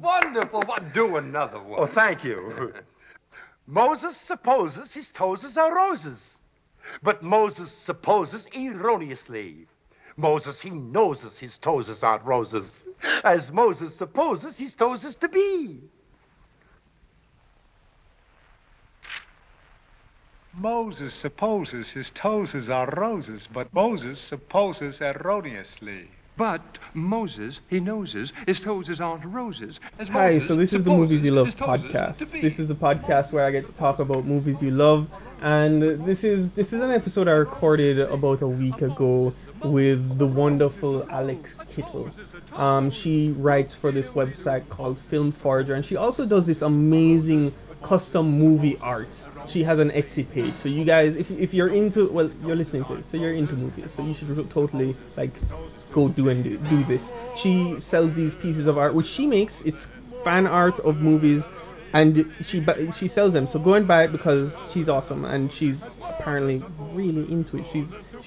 wonderful. Do another one. Oh, thank you. Moses supposes his toes are roses. But Moses supposes erroneously. Moses, he knows his toes aren't roses. As Moses supposes his toes is to be. Moses supposes his toes are roses, but Moses supposes erroneously. But Moses, he knows his toes aren't roses. As Hi, Moses so this is the Movies You Love his toes podcast. to be. This is the podcast where I get to talk about movies you love, and this is an episode I recorded about a week ago with the wonderful Alex Kittle. She writes for this website called Film Forger, and she also does this amazing custom movie art. She has an Etsy page, so you guys, if you're into, well, you're listening to this, so you're into movies, so you should totally go do this. She sells these pieces of art, which she makes. It's fan art of movies, and she sells them. So go and buy it because she's awesome, and she's apparently really into it.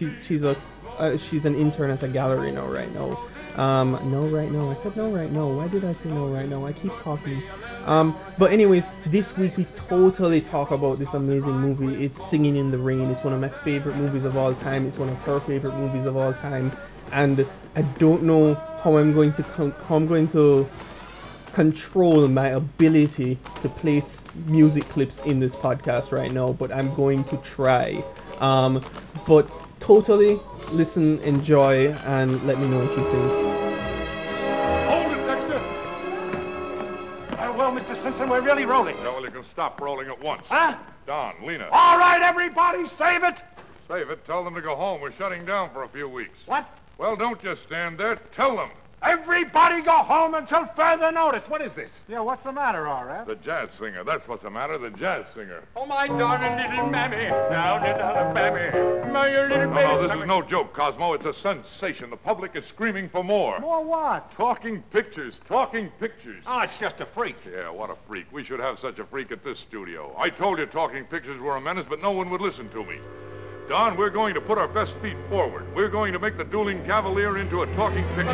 She's an intern at a gallery now right now. No right now. I said no right now. Why did I say no right now? I keep talking. But anyways, this week we totally talk about this amazing movie. It's Singing in the Rain. It's one of my favorite movies of all time. It's one of her favorite movies of all time. And I don't know how I'm going to control my ability to place music clips in this podcast right now, but I'm going to try. But totally listen, enjoy, and let me know what you think. Hold it, Dexter! Well, Mr. Simpson, we're really rolling. Yeah, well, you can stop rolling at once. Huh? Don, Lena. All right, everybody, save it! Save it. Tell them to go home. We're shutting down for a few weeks. What? Well, don't just stand there. Tell them. Everybody go home until further notice. What is this? Yeah, what's the matter, R.F.? The jazz singer. That's what's the matter. The jazz singer. Oh, my darling little mammy, down in Alabama. My little baby. No, this is no joke, Cosmo. It's a sensation. The public is screaming for more. More what? Talking pictures. Talking pictures. Oh, it's just a freak. Yeah, what a freak. We should have such a freak at this studio. I told you talking pictures were a menace, but no one would listen to me. Don, we're going to put our best feet forward. We're going to make the Dueling Cavalier into a talking picture.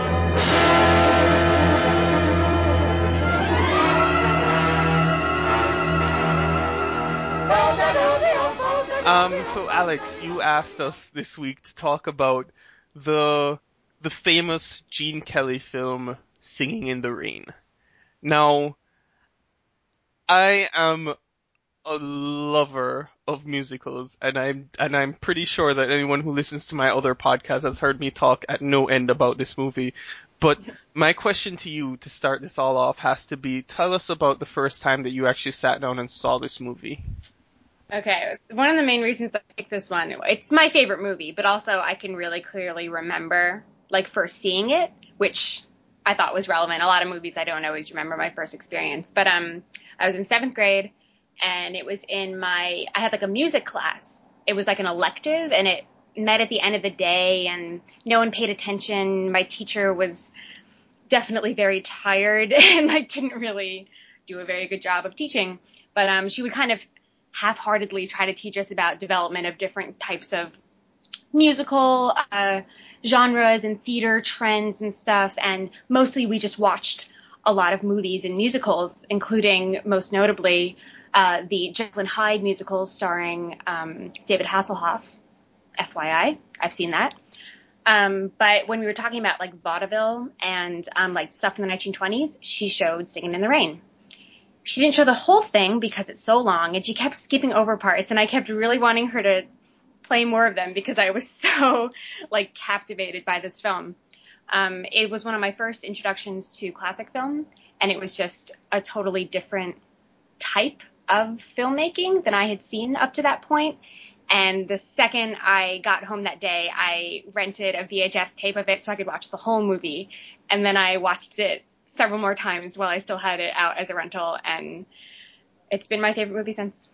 So Alex, you asked us this week to talk about the famous Gene Kelly film Singing in the Rain. Now, I am a lover of musicals, and I'm pretty sure that anyone who listens to my other podcast has heard me talk at no end about this movie. But my question to you to start this all off has to be, tell us about the first time that you actually sat down and saw this movie. Okay, one of the main reasons I picked this one, it's my favorite movie, but also I can really clearly remember, first seeing it, which I thought was relevant. A lot of movies I don't always remember my first experience. But I was in 7th grade, and it was I had a music class. It was an elective, and it met at the end of the day, and no one paid attention. My teacher was definitely very tired and didn't really do a very good job of teaching. But she would kind of half-heartedly try to teach us about development of different types of musical genres and theater trends and stuff. And mostly we just watched a lot of movies and musicals, including most notably the Jekyll and Hyde musical starring David Hasselhoff. FYI, I've seen that. But when we were talking about vaudeville and stuff in the 1920s, she showed Singing in the Rain. She didn't show the whole thing because it's so long, and she kept skipping over parts, and I kept really wanting her to play more of them because I was so captivated by this film. It was one of my first introductions to classic film, and it was just a totally different type of filmmaking than I had seen up to that point. And the second I got home that day, I rented a VHS tape of it so I could watch the whole movie. And then I watched it several more times while I still had it out as a rental. And it's been my favorite movie since.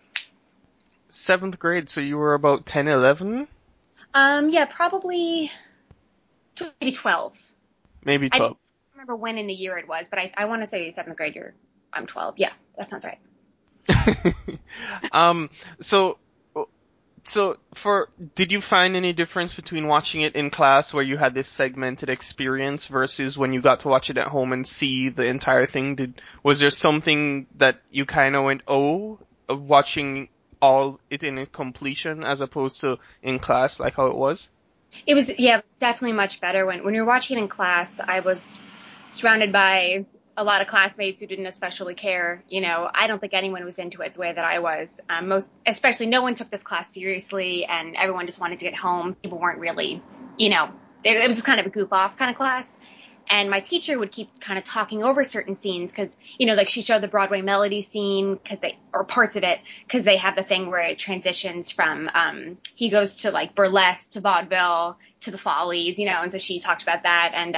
7th grade, so you were about 10, 11? Yeah, probably maybe 12. Maybe 12. I don't remember when in the year it was, but I want to say 7th grade year. I'm 12. Yeah, that sounds right. So So, did you find any difference between watching it in class where you had this segmented experience versus when you got to watch it at home and see the entire thing? Was there something that you kind of went, watching all it in completion as opposed to in class, like how it was? It was definitely much better. When you're watching it in class, I was surrounded by a lot of classmates who didn't especially care. I don't think anyone was into it the way that I was. Especially no one took this class seriously, and everyone just wanted to get home. People weren't really, it was just kind of a goof off kind of class. And my teacher would keep kind of talking over certain scenes because, like she showed the Broadway Melody scene or parts of it, because they have the thing where it transitions from, he goes to like burlesque to vaudeville to the Follies, and so she talked about that. And,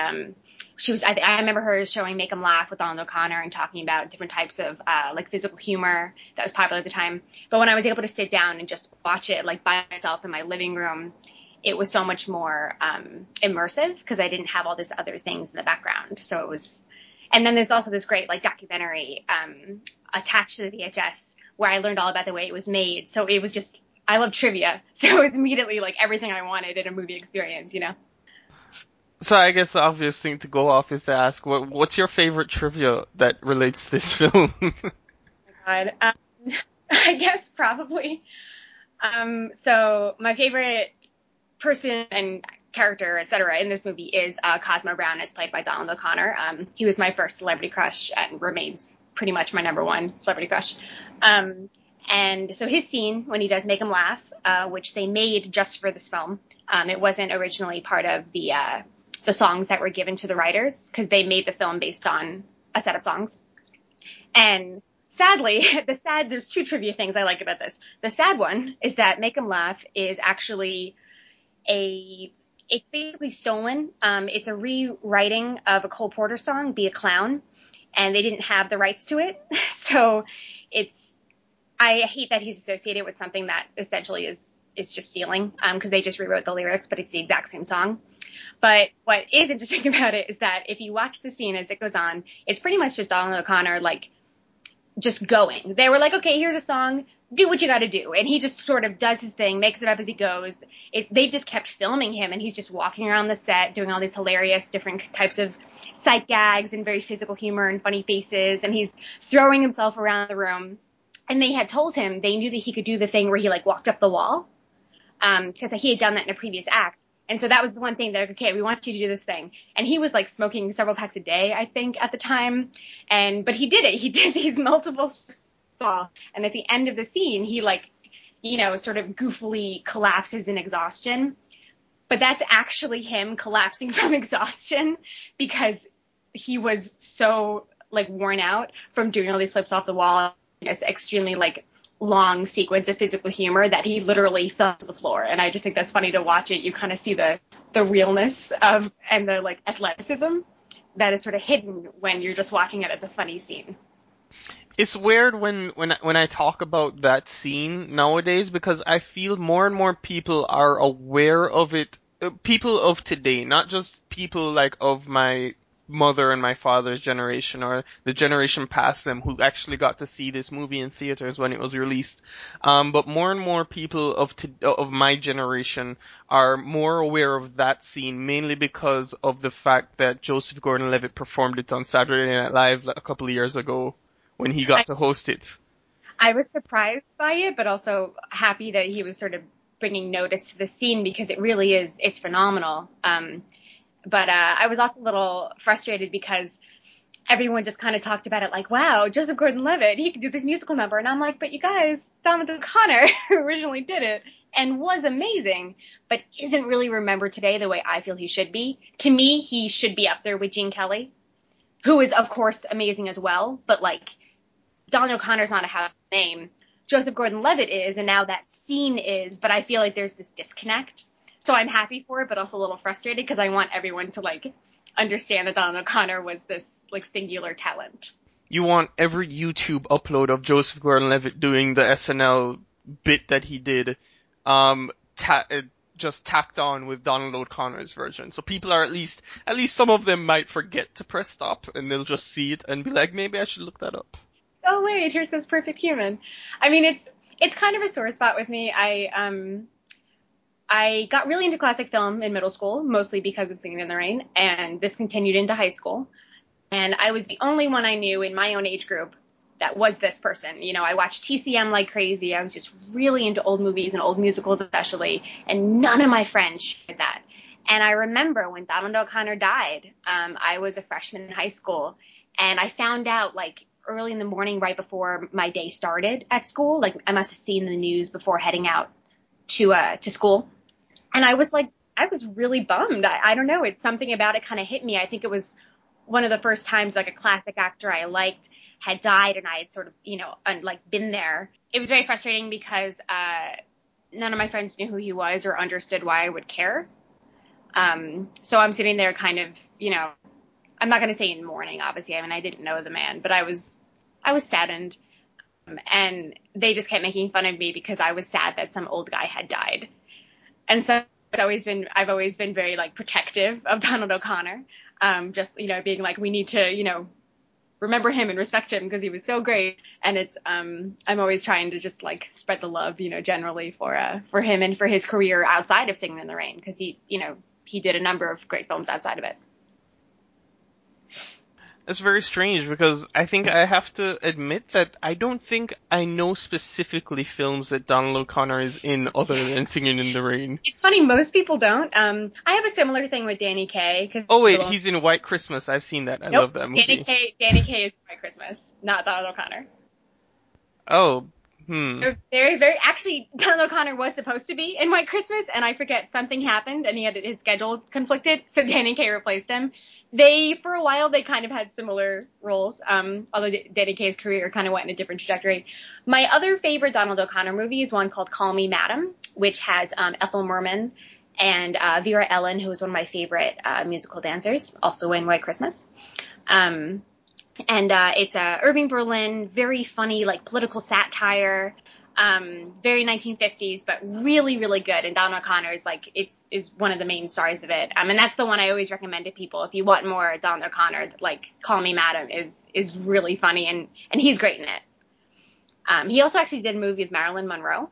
I remember her showing Make 'em Laugh with Donald O'Connor and talking about different types of, like physical humor that was popular at the time. But when I was able to sit down and just watch it like by myself in my living room, it was so much more immersive because I didn't have all these other things in the background. So it was, and then there's also this great like documentary attached to the VHS where I learned all about the way it was made. So it was just, I love trivia. So it was immediately like everything I wanted in a movie experience, So I guess the obvious thing to go off is to ask, what's your favorite trivia that relates to this film? Oh my God. I guess probably. So my favorite person and character, etc., in this movie is Cosmo Brown, as played by Donald O'Connor. He was my first celebrity crush and remains pretty much my number one celebrity crush. And so his scene when he does Make 'em Laugh, which they made just for this film, it wasn't originally part of the songs that were given to the writers because they made the film based on a set of songs. And sadly, there's two trivia things I like about this. The sad one is that Make 'em Laugh is actually it's basically stolen. It's a rewriting of a Cole Porter song, Be a Clown, and they didn't have the rights to it. So I hate that he's associated with something that essentially is just stealing, because they just rewrote the lyrics, but it's the exact same song. But what is interesting about it is that if you watch the scene as it goes on, it's pretty much just Donald O'Connor, like, just going. They were like, okay, here's a song, do what you gotta do. And he just sort of does his thing, makes it up as he goes. They just kept filming him, and he's just walking around the set doing all these hilarious different types of sight gags and very physical humor and funny faces, and he's throwing himself around the room. And they had told him, they knew that he could do the thing where he, like, walked up the wall, because he had done that in a previous act. And so that was the one thing that, okay, we want you to do this thing. And he was like smoking several packs a day, I think, at the time. But he did it. He did these multiple fall. And at the end of the scene, he sort of goofily collapses in exhaustion. But that's actually him collapsing from exhaustion because he was so like worn out from doing all these flips off the wall. This extremely like long sequence of physical humor that he literally fell to the floor. And I just think that's funny to watch it. You kind of see the realness of and the like athleticism that is sort of hidden when you're just watching it as a funny scene. It's weird when I talk about that scene nowadays because I feel more and more people are aware of it. People of today, not just people like of my mother and my father's generation or the generation past them who actually got to see this movie in theaters when it was released. But more and more people of my generation are more aware of that scene, mainly because of the fact that Joseph Gordon-Levitt performed it on Saturday Night Live a couple of years ago when he got to host it. I was surprised by it, but also happy that he was sort of bringing notice to the scene because it really is, it's phenomenal. But I was also a little frustrated because everyone just kind of talked about it like, wow, Joseph Gordon-Levitt, he could do this musical number. And I'm like, but you guys, Donald O'Connor originally did it and was amazing, but isn't really remembered today the way I feel he should be. To me, he should be up there with Gene Kelly, who is, of course, amazing as well. But, like, Donald O'Connor's not a house name. Joseph Gordon-Levitt is, and now that scene is, but I feel like there's this disconnect. So I'm happy for it, but also a little frustrated because I want everyone to, like, understand that Donald O'Connor was this, like, singular talent. You want every YouTube upload of Joseph Gordon-Levitt doing the SNL bit that he did, just tacked on with Donald O'Connor's version. So people are at least some of them might forget to press stop and they'll just see it and be like, maybe I should look that up. Oh, wait, here's this perfect human. I mean, It's kind of a sore spot with me. I got really into classic film in middle school, mostly because of Singing in the Rain, and this continued into high school. And I was the only one I knew in my own age group that was this person. You know, I watched TCM like crazy. I was just really into old movies and old musicals especially, and none of my friends shared that. And I remember when Donald O'Connor died, I was a freshman in high school, and I found out like early in the morning right before my day started at school. Like I must have seen the news before heading out to school. And I was really bummed. I don't know. It's something about it kind of hit me. I think it was one of the first times like a classic actor I liked had died, and I had sort of, you know, been there. It was very frustrating because none of my friends knew who he was or understood why I would care. So I'm sitting there kind of, you know, I'm not going to say in mourning, obviously. I mean, I didn't know the man, but I was saddened. And they just kept making fun of me because I was sad that some old guy had died. And so I've always been very like protective of Donald O'Connor. Just, you know, being like, we need to, you know, remember him and respect him because he was so great. And it's, I'm always trying to just like spread the love, you know, generally for him and for his career outside of Singing in the Rain, because he, you know, he did a number of great films outside of it. It's very strange because I think I have to admit that I don't think I know specifically films that Donald O'Connor is in other than Singing in the Rain. It's funny, most people don't. I have a similar thing with Danny Kaye. Oh wait, he's in White Christmas. I've seen that. I love that movie. Danny Kaye is White Christmas, not Donald O'Connor. Oh, Very, very. Actually, Donald O'Connor was supposed to be in White Christmas, and I forget something happened, and his schedule conflicted, so Danny Kaye replaced him. For a while, they kind of had similar roles, although Danny Kaye's career kind of went in a different trajectory. My other favorite Donald O'Connor movie is one called Call Me Madam, which has Ethel Merman and Vera Ellen, who is one of my favorite musical dancers, also in White Christmas. And it's Irving Berlin, very funny, like political satire, very 1950s, but really, really good. And Donald O'Connor is one of the main stars of it. And that's the one I always recommend to people. If you want more Donald O'Connor, like Call Me Madam is really funny, and he's great in it. He also actually did a movie with Marilyn Monroe.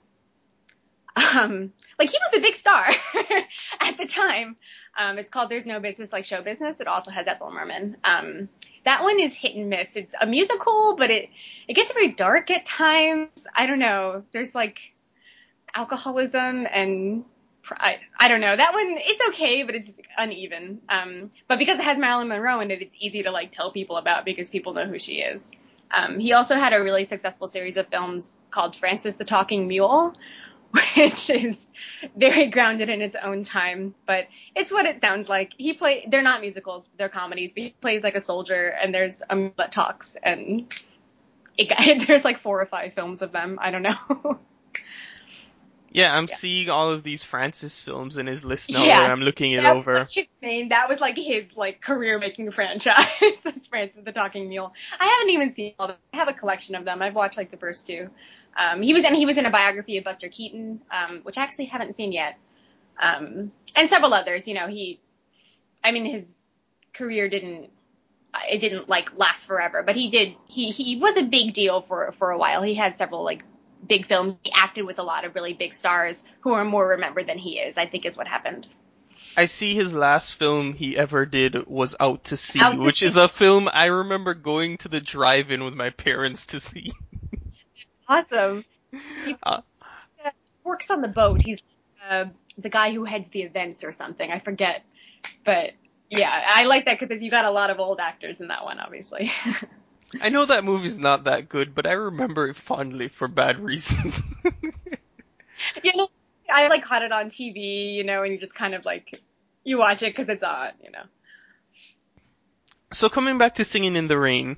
He was a big star at the time. It's called There's No Business Like Show Business. It also has Ethel Merman. That one is hit and miss. It's a musical, but it gets very dark at times. I don't know. There's like alcoholism and I don't know. That one, it's okay, but it's uneven. But because it has Marilyn Monroe in it, it's easy to like tell people about because people know who she is. He also had a really successful series of films called Francis the Talking Mule, which is very grounded in its own time, but it's what it sounds like. They're not musicals, they're comedies, but he plays like a soldier, and there's a mule that talks, and there's like 4 or 5 films of them. I don't know. Yeah, I'm seeing all of these Francis films in his list now, where I'm looking it over. Was his name. That was like his like career-making franchise. It's Francis the Talking Mule. I haven't even seen all of them. I have a collection of them. I've watched like the first 2. He was in a biography of Buster Keaton, which I actually haven't seen yet. And several others. You know, his career didn't like last forever, but he was a big deal for a while. He had several like big films. He acted with a lot of really big stars who are more remembered than he is, I think is what happened. I see his last film he ever did was Out to Sea, which is a film I remember going to the drive-in with my parents to see. Awesome. He works on the boat. He's the guy who heads the events or something. I forget. But yeah, I like that because you got a lot of old actors in that one, obviously. I know that movie's not that good, but I remember it fondly for bad reasons. You know, I like caught it on TV, you know, and you just kind of like, you watch it because it's on, you know. So coming back to Singing in the Rain,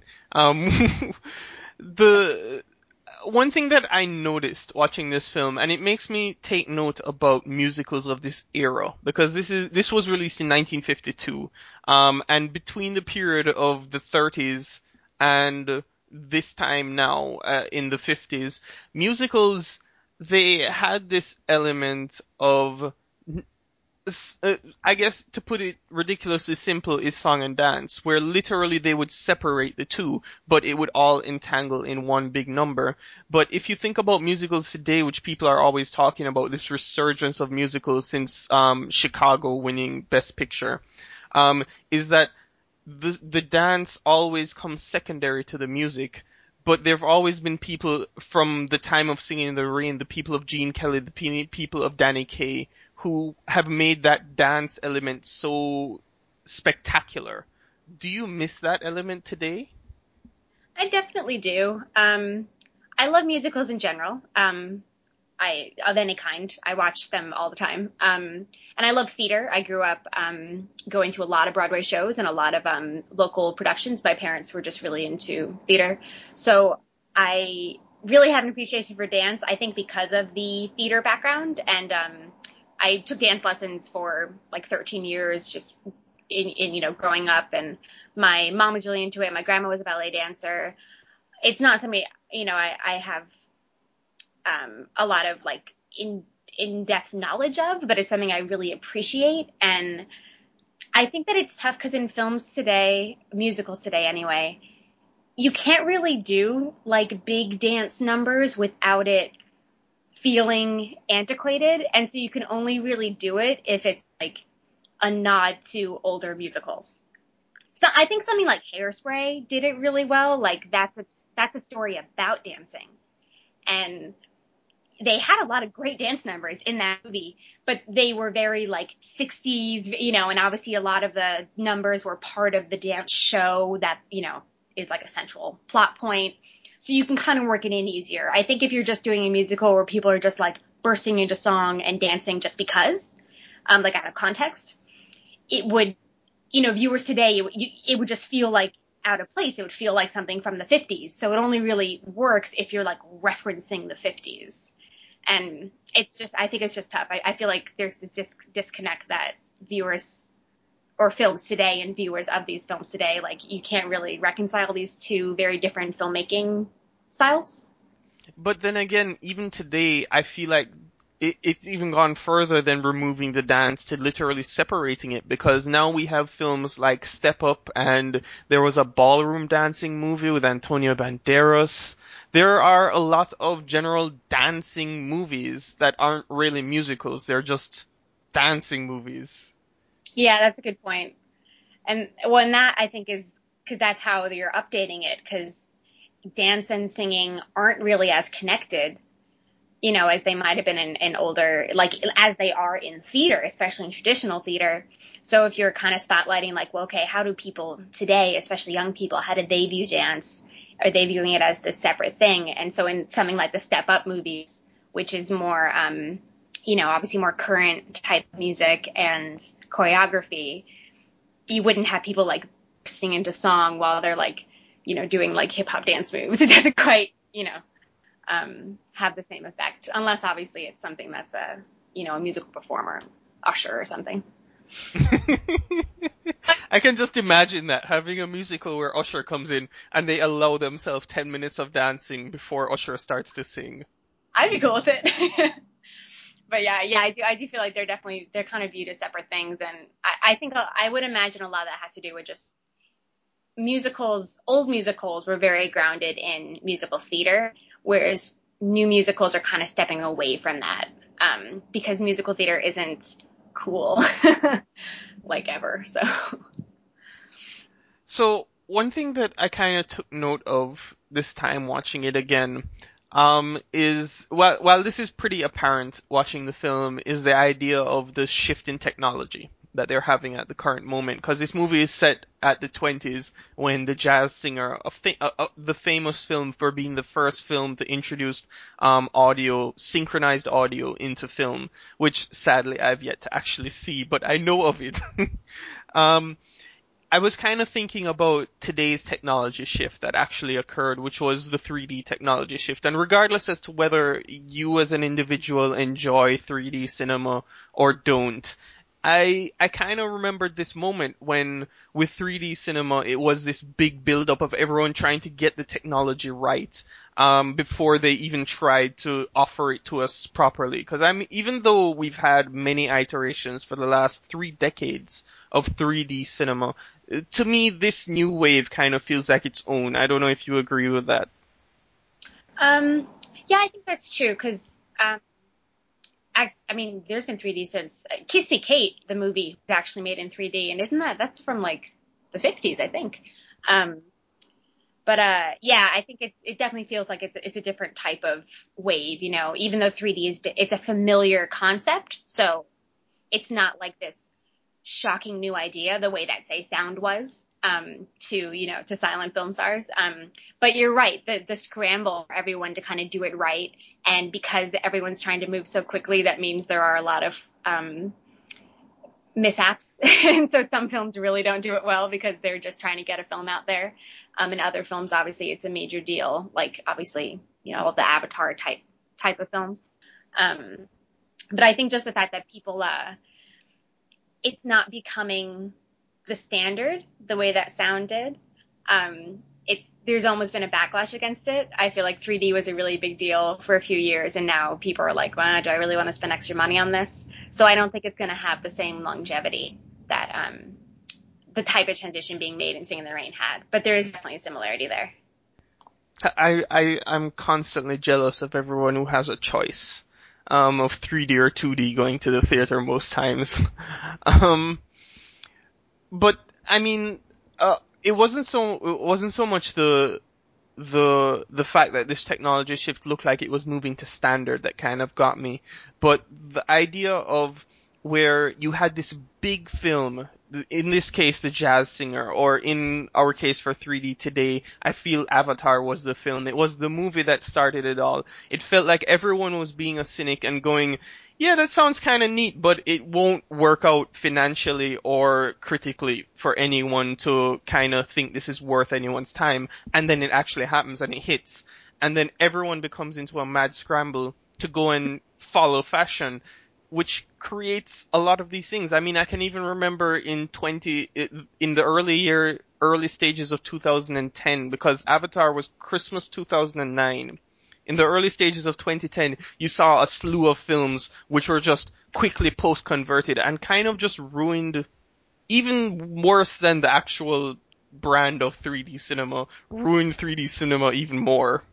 the one thing that I noticed watching this film, and it makes me take note about musicals of this era, because this was released in 1952, and between the period of the 30s and this time now, in the 50s, musicals, they had this element of I guess to put it ridiculously simple, is song and dance, where literally they would separate the two, but it would all entangle in one big number. But if you think about musicals today, which people are always talking about, this resurgence of musicals since Chicago winning Best Picture, is that the dance always comes secondary to the music. But there have always been people from the time of Singing in the Rain, the people of Gene Kelly, the people of Danny Kaye, who have made that dance element so spectacular. Do you miss that element today? I definitely do. I love musicals in general. Of any kind. I watch them all the time. And I love theater. I grew up going to a lot of Broadway shows and a lot of local productions. My parents were just really into theater. So I really have an appreciation for dance, I think because of the theater background. And I took dance lessons for like 13 years just in growing up. And my mom was really into it. My grandma was a ballet dancer. It's not something, I have a lot of like in-depth knowledge of, but it's something I really appreciate. And I think that it's tough because in films today, musicals today anyway, you can't really do like big dance numbers without it feeling antiquated. And so you can only really do it if it's like a nod to older musicals. So I think something like Hairspray did it really well. Like that's a story about dancing. And they had a lot of great dance numbers in that movie, but they were very like 60s, and obviously a lot of the numbers were part of the dance show that, is like a central plot point. So you can kind of work it in easier. I think if you're just doing a musical where people are just like bursting into song and dancing just because, like out of context, it would, viewers today, it would just feel like out of place. It would feel like something from the 50s. So it only really works if you're like referencing the 50s. And I think it's just tough. I feel like there's this disconnect that viewers or films today and viewers of these films today, like you can't really reconcile these two very different filmmaking styles. But then again, even today, I feel like it's even gone further than removing the dance to literally separating it, because now we have films like Step Up, and there was a ballroom dancing movie with Antonio Banderas. There are a lot of general dancing movies that aren't really musicals. They're just dancing movies. Yeah, that's a good point. And that I think is because that's how you're updating it, because dance and singing aren't really as connected, as they might have been in older, like as they are in theater, especially in traditional theater. So if you're kind of spotlighting like, well, okay, how do people today, especially young people, how did they view dance? Are they viewing it as this separate thing? And so in something like the Step Up movies, which is more, obviously more current type of music and choreography, you wouldn't have people like bursting into song while they're like, doing like hip hop dance moves. It doesn't quite, have the same effect, unless obviously it's something that's a musical performer, Usher or something. I can just imagine that, having a musical where Usher comes in and they allow themselves 10 minutes of dancing before Usher starts to sing. I'd be cool with it. But yeah, I do feel like they're kind of viewed as separate things. And I think I would imagine a lot of that has to do with just musicals. Old musicals were very grounded in musical theater, whereas new musicals are kind of stepping away from that, because musical theater isn't cool like ever. So one thing that I kind of took note of this time watching it again, is, while this is pretty apparent watching the film, is the idea of the shift in technology that they're having at the current moment. Because this movie is set at the 20s when The Jazz Singer, the famous film for being the first film to introduce synchronized audio into film, which sadly I've yet to actually see, but I know of it. I was kind of thinking about today's technology shift that actually occurred, which was the 3D technology shift. And regardless as to whether you as an individual enjoy 3D cinema or don't, I kind of remembered this moment when, with 3D cinema, it was this big build-up of everyone trying to get the technology right, before they even tried to offer it to us properly. Because even though we've had many iterations for the last 3 decades of 3D cinema, to me, this new wave kind of feels like its own. I don't know if you agree with that. Yeah, I think that's true, because, I mean, there's been 3D since Kiss Me Kate, the movie, was actually made in 3D, and that's from, like, the 50s, I think. But yeah, I think it definitely feels like it's a different type of wave, you know, even though 3D it's a familiar concept, so it's not like this shocking new idea the way that, say, sound was, to silent film stars. But you're right, the scramble for everyone to kind of do it right, and because everyone's trying to move so quickly, that means there are a lot of mishaps. And so some films really don't do it well because they're just trying to get a film out there. In other films, obviously, it's a major deal, like, obviously, all of the Avatar type of films. But I think just the fact that people, it's not becoming the standard the way that sound did. There's almost been a backlash against it. I feel like 3D was a really big deal for a few years, and now people are like, well, do I really want to spend extra money on this? So I don't think it's going to have the same longevity that the type of transition being made in Singing in the Rain had. But there is definitely a similarity there. I'm constantly jealous of everyone who has a choice of 3D or 2D going to the theater most times. But I mean, it wasn't so much the fact that this technology shift looked like it was moving to standard that kind of got me, but the idea of where you had this big film, in this case The Jazz Singer, or in our case for 3D today, I feel Avatar was the film. It was the movie that started it all. It felt like everyone was being a cynic and going, yeah, that sounds kind of neat, but it won't work out financially or critically for anyone to kind of think this is worth anyone's time. And then it actually happens and it hits. And then everyone becomes into a mad scramble to go and follow fashion, which creates a lot of these things. I mean, I can even remember in the early stages of 2010, because Avatar was Christmas 2009. In the early stages of 2010, you saw a slew of films which were just quickly post-converted and kind of just ruined, even worse than the actual brand of 3D cinema, ruined 3D cinema even more.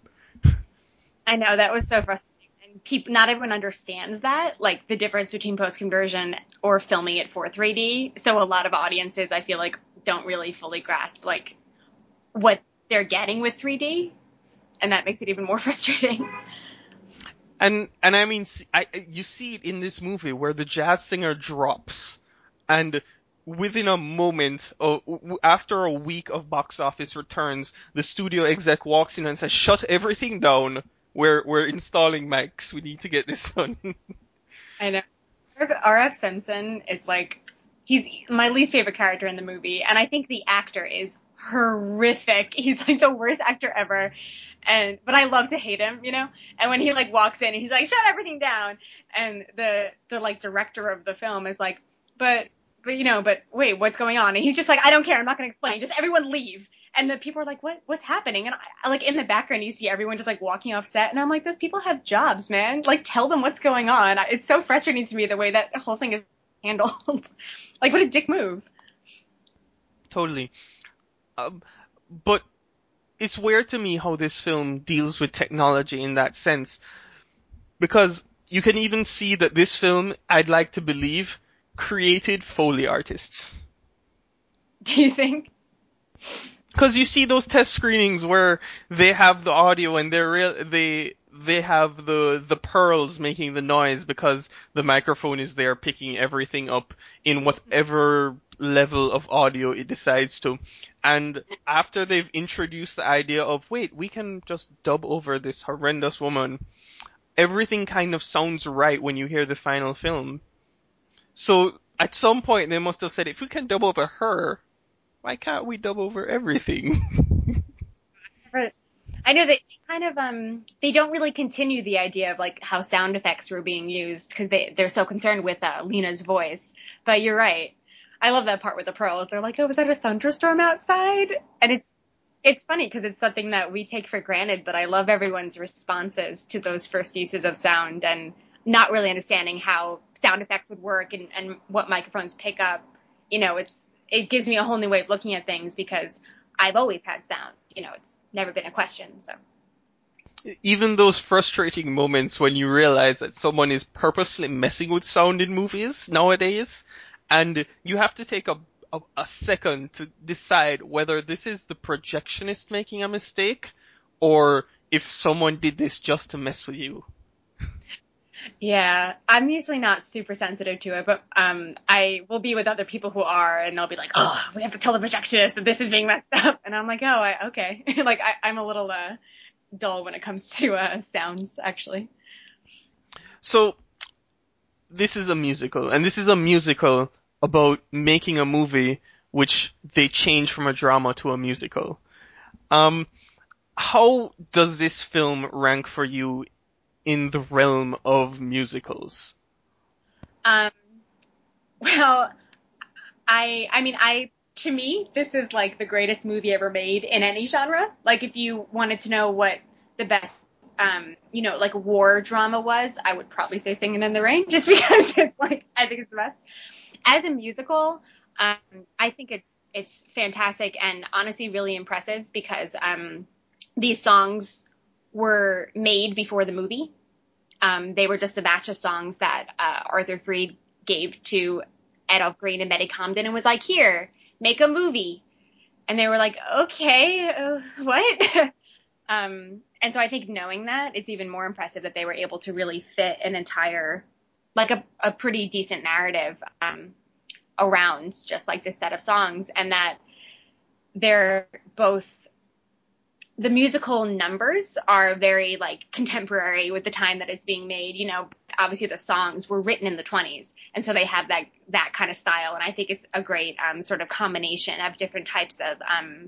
I know, that was so frustrating. Not everyone understands that, like the difference between post-conversion or filming it for 3D. So a lot of audiences, I feel like, don't really fully grasp like what they're getting with 3D, and that makes it even more frustrating. And I mean, you see it in this movie where the jazz singer drops, and within a moment, after a week of box office returns, the studio exec walks in and says, "Shut everything down. We're installing mics. We need to get this done." I know. R.F. Simpson is like, he's my least favorite character in the movie, and I think the actor is horrific. He's like the worst actor ever, but I love to hate him, And when he like walks in and he's like, "Shut everything down," and the like director of the film is like, but wait, what's going on? And he's just like, "I don't care. I'm not going to explain. Just everyone leave." And the people are like, what's happening? And I like in the background, you see everyone just like walking off set. And I'm like, those people have jobs, man. Like, tell them what's going on. It's so frustrating to me the way that whole thing is handled. Like, what a dick move. Totally. But it's weird to me how this film deals with technology in that sense. Because you can even see that this film, I'd like to believe, created Foley artists. Do you think? Because you see those test screenings where they have the audio and they have the pearls making the noise because the microphone is there picking everything up in whatever level of audio it decides to. And after they've introduced the idea of, wait, we can just dub over this horrendous woman, everything kind of sounds right when you hear the final film. So at some point they must have said, if we can dub over her, why can't we dub over everything? I know that kind of they don't really continue the idea of like how sound effects were being used because they're so concerned with Lena's voice. But you're right. I love that part with the pearls. They're like, oh, was that a thunderstorm outside? And it's funny because it's something that we take for granted, but I love everyone's responses to those first uses of sound and not really understanding how sound effects would work and what microphones pick up. You know, it gives me a whole new way of looking at things because I've always had sound. You know, it's never been a question, so. Even those frustrating moments when you realize that someone is purposely messing with sound in movies nowadays, and you have to take a second to decide whether this is the projectionist making a mistake or if someone did this just to mess with you. Yeah, I'm usually not super sensitive to it, but I will be with other people who are, and they'll be like, oh, we have to tell the projectionist that this is being messed up. And I'm like, oh, okay. Like, I'm a little dull when it comes to sounds, actually. So, this is a musical, and this is a musical about making a movie which they change from a drama to a musical. How does this film rank for you in the realm of musicals? Well, to me, this is like the greatest movie ever made in any genre. Like, if you wanted to know what the best, like war drama was, I would probably say Singing in the Rain, just because I think it's the best. As a musical, I think it's fantastic and honestly really impressive because these songs were made before the movie. They were just a batch of songs that Arthur Freed gave to Adolph Green and Betty Comden and was like, here, make a movie. And they were like, okay, what? And so I think knowing that, it's even more impressive that they were able to really fit an entire, like a pretty decent narrative around just like this set of songs, and that they're both, the musical numbers are very like contemporary with the time that it's being made. You know, obviously the songs were written in the 20s, and so they have that kind of style. And I think it's a great sort of combination of different types of,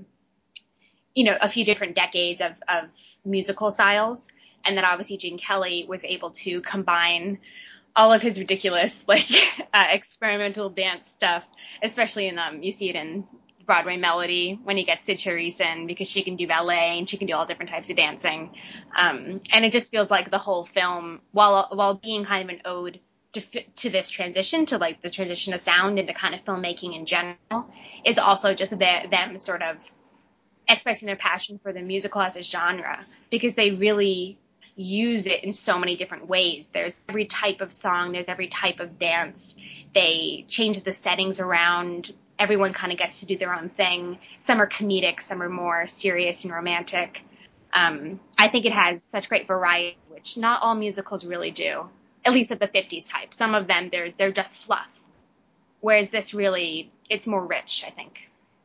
a few different decades of musical styles. And then obviously Gene Kelly was able to combine all of his ridiculous, like, experimental dance stuff, especially in, you see it in Broadway Melody when he gets Sid Charisse in, because she can do ballet and she can do all different types of dancing. And it just feels like the whole film, while being kind of an ode to this transition, to like the transition of sound into kind of filmmaking in general, is also just them sort of expressing their passion for the musical as a genre, because they really use it in so many different ways. There's every type of song, there's every type of dance. They change the settings around. Everyone kind of gets to do their own thing. Some are comedic, some are more serious and romantic. I think it has such great variety, which not all musicals really do, at least at the 50s type. Some of them, they're just fluff. Whereas this really, it's more rich, I think.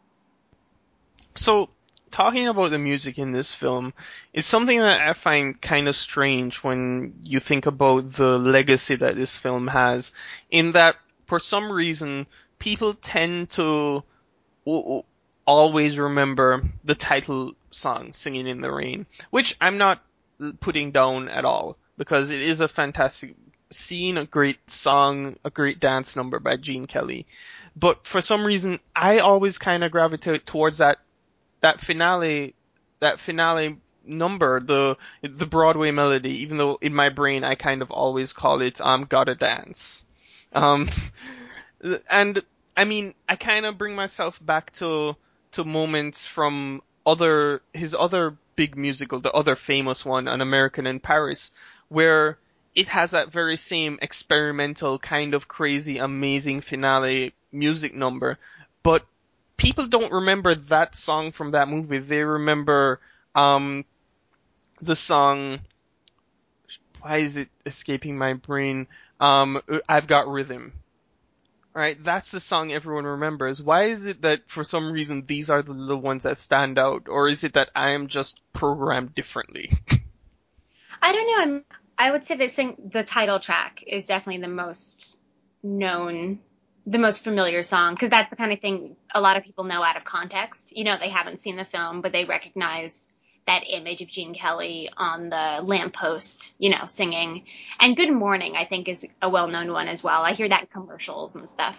So, talking about the music in this film is something that I find kind of strange when you think about the legacy that this film has, in that for some reason people tend to always remember the title song, Singing in the Rain, which I'm not putting down at all, because it is a fantastic scene, a great song, a great dance number by Gene Kelly. But for some reason I always kind of gravitate towards that finale number, the Broadway Melody, even though in my brain I kind of always call it Gotta Dance. And I mean, I kind of bring myself back to moments from his other big musical, the other famous one, An American in Paris, where it has that very same experimental, kind of crazy, amazing finale music number, but people don't remember that song from that movie. They remember the song, why is it escaping my brain? I've Got Rhythm. Right? That's the song everyone remembers. Why is it that for some reason these are the ones that stand out? Or is it that I am just programmed differently? I don't know. I would say the title track is definitely the most known, the most familiar song, because that's the kind of thing a lot of people know out of context. You know, they haven't seen the film, but they recognize that image of Gene Kelly on the lamppost, singing. And Good Morning, I think, is a well-known one as well. I hear that in commercials and stuff.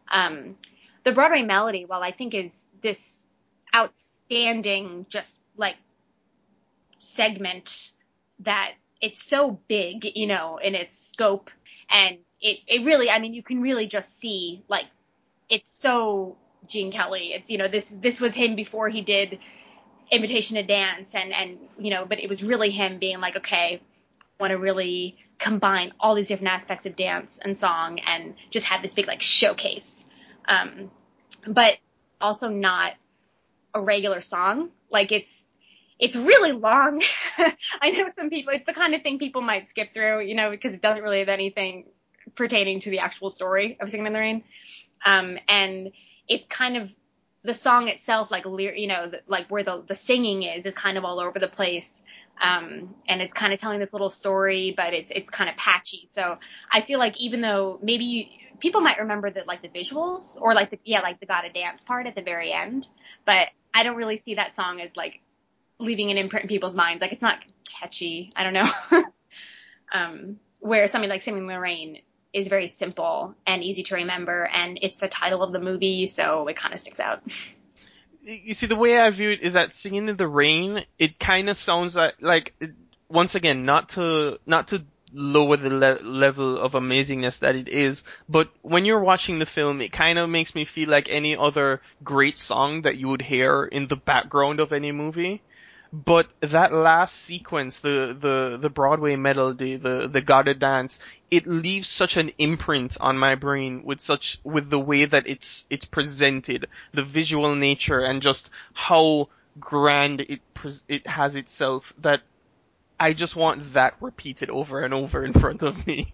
The Broadway Melody, while I think is this outstanding, just like segment that it's so big, you know, in its scope, and it really, I mean, you can really just see, like, it's so Gene Kelly. It's, you know, this was him before he did Invitation to Dance, and you know, but it was really him being like, okay, I want to really combine all these different aspects of dance and song and just have this big like showcase. But also not a regular song. Like it's really long. I know some people, it's the kind of thing people might skip through, you know, because it doesn't really have anything pertaining to the actual story of Singing in the Rain. And it's kind of the song itself, like, you know, like where the singing is kind of all over the place. And it's kind of telling this little story, but it's kind of patchy. So I feel like even though maybe people might remember that, like, the visuals or like the Gotta Dance part at the very end, but I don't really see that song as like leaving an imprint in people's minds. Like, it's not catchy. I don't know. Where something like Singing in the Rain is very simple and easy to remember, and it's the title of the movie, so it kind of sticks out. You see, the way I view it is that Singing in the Rain, it kind of sounds like once again, not to lower the level of amazingness that it is, but when you're watching the film, it kind of makes me feel like any other great song that you would hear in the background of any movie. But that last sequence, the Broadway melody, the Gotta Dance, it leaves such an imprint on my brain with the way that it's presented, the visual nature, and just how grand it has itself, that I just want that repeated over and over in front of me.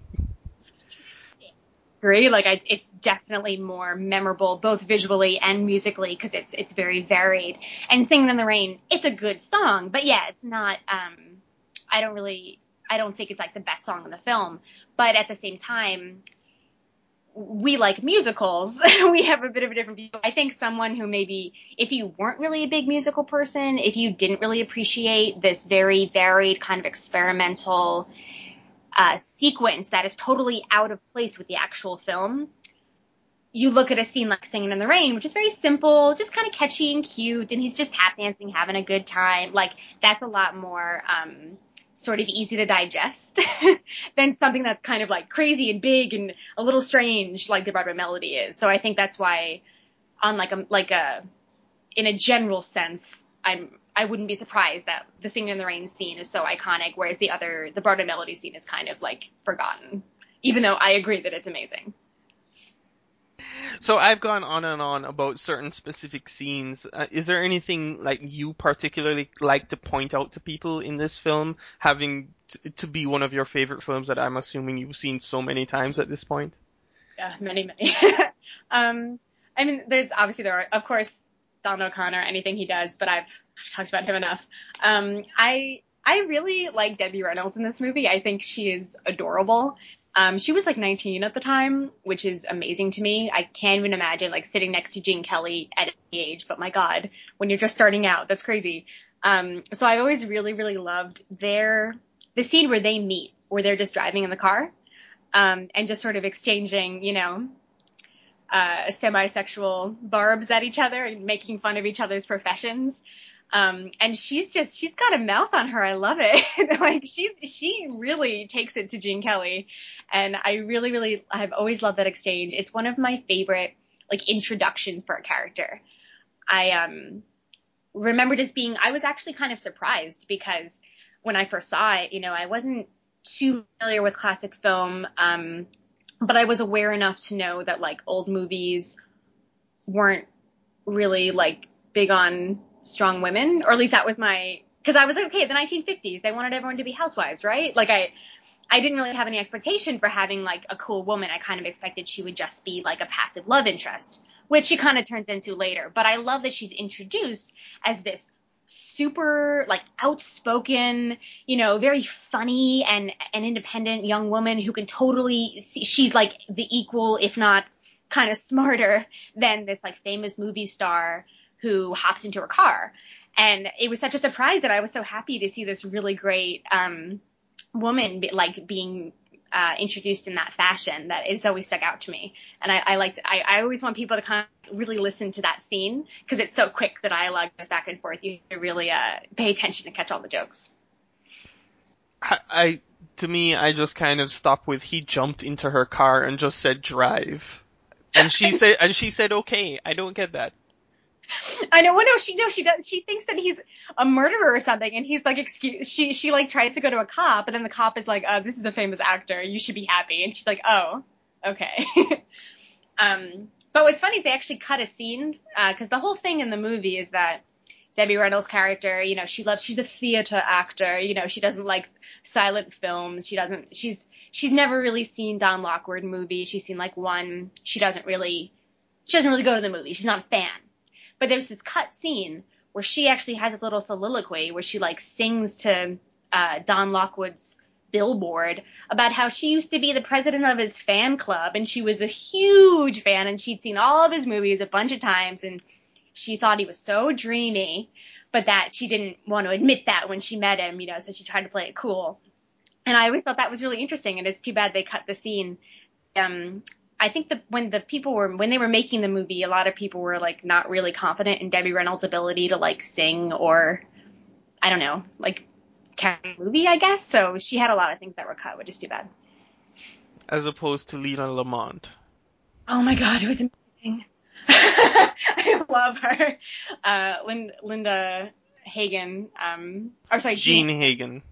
Agree. Like, it's definitely more memorable, both visually and musically, because it's very varied. And Singing in the Rain, it's a good song, but yeah, it's not. I don't think it's like the best song in the film. But at the same time, we like musicals. We have a bit of a different view. I think someone who maybe, if you weren't really a big musical person, if you didn't really appreciate this very varied kind of experimental sequence that is totally out of place with the actual film, you look at a scene like Singing in the Rain, which is very simple, just kind of catchy and cute, and he's just tap dancing, having a good time. Like, that's a lot more sort of easy to digest than something that's kind of like crazy and big and a little strange, like the Broadway Melody is. So I think that's why, on in a general sense, I wouldn't be surprised that the Singing in the Rain scene is so iconic, whereas the Broadway Melody scene is kind of like forgotten, even though I agree that it's amazing. So I've gone on and on about certain specific scenes. Is there anything like you particularly like to point out to people in this film, having to be one of your favorite films that I'm assuming you've seen so many times at this point? Yeah, many. I mean, there are, of course, Donald O'Connor, anything he does, but I've talked about him enough. I really like Debbie Reynolds in this movie. I think she is adorable. She was like 19 at the time, which is amazing to me. I can't even imagine like sitting next to Gene Kelly at any age, but my God, when you're just starting out, that's crazy. So I always really, really loved the scene where they meet, where they're just driving in the car, and just sort of exchanging, you know, semi-sexual barbs at each other and making fun of each other's professions. And she's got a mouth on her. I love it. Like, she really takes it to Gene Kelly. And I really, really, I've always loved that exchange. It's one of my favorite, like, introductions for a character. I remember I was actually kind of surprised, because when I first saw it, you know, I wasn't too familiar with classic film, but I was aware enough to know that, like, old movies weren't really, like, big on strong women, or at least that was because I was like, okay, the 1950s, they wanted everyone to be housewives, right? Like, I didn't really have any expectation for having, like, a cool woman. I kind of expected she would just be, like, a passive love interest, which she kind of turns into later. But I love that she's introduced as this super, like, outspoken, you know, very funny and an independent young woman who can totally see, she's like the equal, if not kind of smarter than this, like, famous movie star who hops into her car. And it was such a surprise that I was so happy to see this really great woman being introduced in that fashion that it's always stuck out to me. And I always want people to kind of really listen to that scene because it's so quick. The dialogue goes back and forth. You have to really pay attention to catch all the jokes. To me, I just kind of stopped with he jumped into her car and just said drive. And she said okay. I don't get that. I know. Well, no, she does. She thinks that he's a murderer or something, and he's like, excuse. She like tries to go to a cop, and then the cop is like, this is a famous actor. You should be happy. And she's like, oh, okay. But what's funny is they actually cut a scene because the whole thing in the movie is that Debbie Reynolds' character, you know, she's a theater actor. You know, she doesn't like silent films. She's never really seen Don Lockwood movie. She's seen like one. She doesn't really go to the movie. She's not a fan. But there's this cut scene where she actually has this little soliloquy where she like sings to Don Lockwood's billboard about how she used to be the president of his fan club and she was a huge fan and she'd seen all of his movies a bunch of times and she thought he was so dreamy, but that she didn't want to admit that when she met him, you know, so she tried to play it cool. And I always thought that was really interesting, and it's too bad they cut the scene. I think that when they were making the movie, a lot of people were like not really confident in Debbie Reynolds' ability to like sing or, I don't know, like carry a movie, I guess. So she had a lot of things that were cut, which is too bad. As opposed to Lena Lamont. Oh my God, it was amazing. I love her. Linda Hagen. Jean Hagen.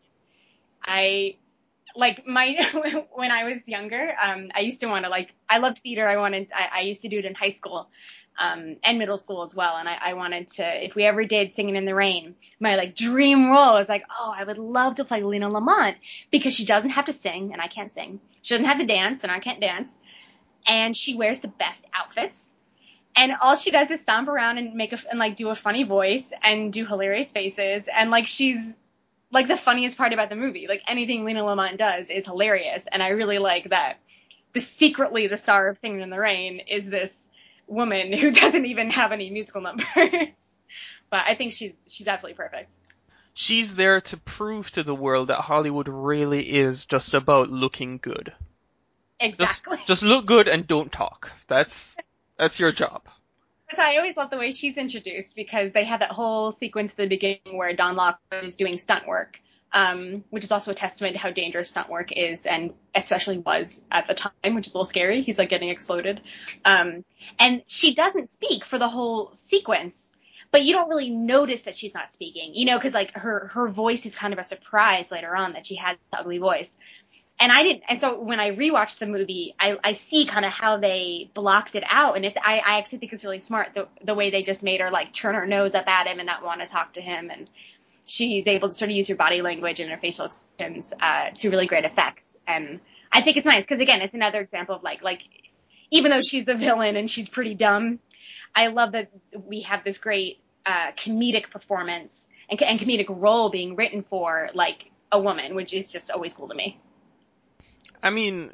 When I was younger, I used to want to I loved theater. I used to do it in high school, and middle school as well. And I wanted to, if we ever did Singing in the Rain, my like dream role is like, oh, I would love to play Lena Lamont because she doesn't have to sing and I can't sing. She doesn't have to dance and I can't dance. And she wears the best outfits. And all she does is stomp around and do a funny voice and do hilarious faces. And like, she's like the funniest part about the movie. Like anything Lena Lamont does is hilarious. And I really like that secretly the star of Singing in the Rain is this woman who doesn't even have any musical numbers. But I think she's absolutely perfect. She's there to prove to the world that Hollywood really is just about looking good. Exactly. Just look good and don't talk. That's your job. I always love the way she's introduced because they have that whole sequence at the beginning where Don Lockwood is doing stunt work, which is also a testament to how dangerous stunt work is and especially was at the time, which is a little scary. He's like getting exploded. And she doesn't speak for the whole sequence, but you don't really notice that she's not speaking, you know, because like her voice is kind of a surprise later on that she has this ugly voice. And I didn't, and so when I rewatched the movie, I see kind of how they blocked it out, and I actually think it's really smart the way they just made her like turn her nose up at him and not want to talk to him, and she's able to sort of use her body language and her facial expressions to really great effect. And I think it's nice because again, it's another example of like even though she's the villain and she's pretty dumb, I love that we have this great comedic performance and comedic role being written for like a woman, which is just always cool to me. I mean,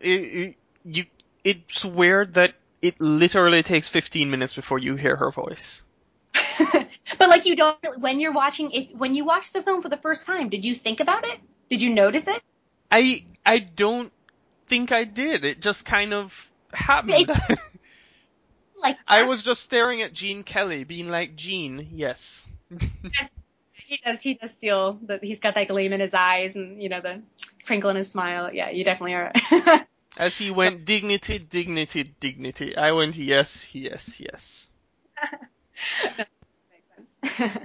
it's weird that it literally takes 15 minutes before you hear her voice. But like you don't, when you watch the film for the first time, did you think about it? Did you notice it? I don't think I did. It just kind of happened. Like I was just staring at Gene Kelly, being like, Gene, yes. He does feel that he's got that gleam in his eyes and, you know, the crinkle in his smile. Yeah, you definitely are. As he went, dignity, dignity, dignity. I went, yes, yes, yes. No, that makes